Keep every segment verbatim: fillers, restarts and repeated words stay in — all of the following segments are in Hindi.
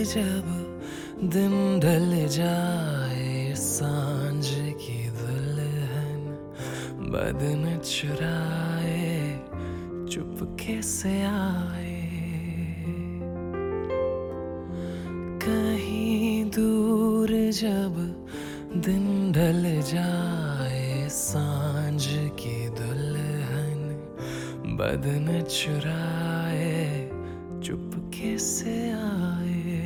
जब दिन ढल जाए, सांझ की दुल्हन बदन चुराए चुपके से आए। कहीं दूर जब दिन ढल जाए, सांझ की दुल्हन बदन चुराए चुपके से आए।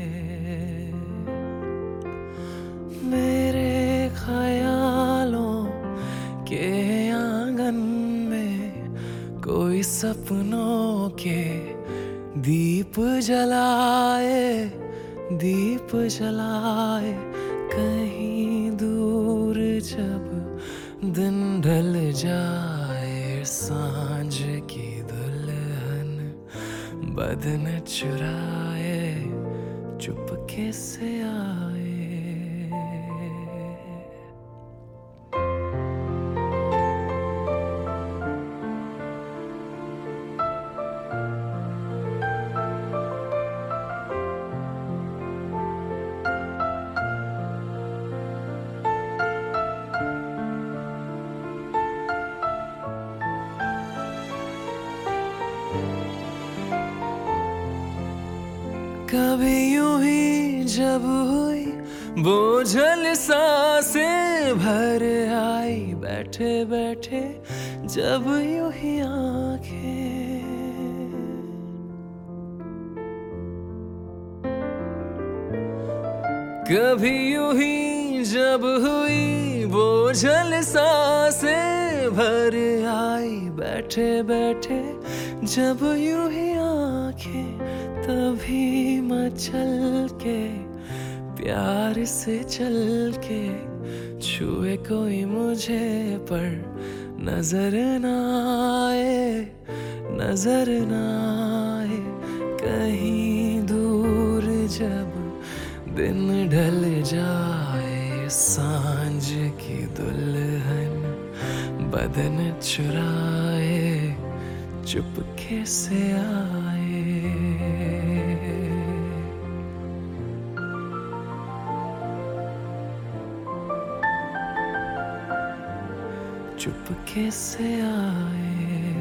मेरे ख्यालों के आंगन में कोई सपनों के दीप जलाए, दीप जलाए। कहीं दूर जब दिन ढल जाए, सांझ की दुल्हन बदन चुराए चुपके से आए। कभी यूं ही जब हुई बोझल सांसें भर आई, बैठे बैठे जब यूं ही आंखें। कभी यूं ही जब हुई बोझल सांसें भर आई, बैठे बैठे जब यूं ही आंखें। तभी मचल के प्यार से चल के छुए कोई मुझे, पर नजर ना आए, नजर ना आए। कहीं दूर जब दिन ढल जाए, सांझ की दुल्हन बदन चुराए चुपके से आए। चुपके से आए।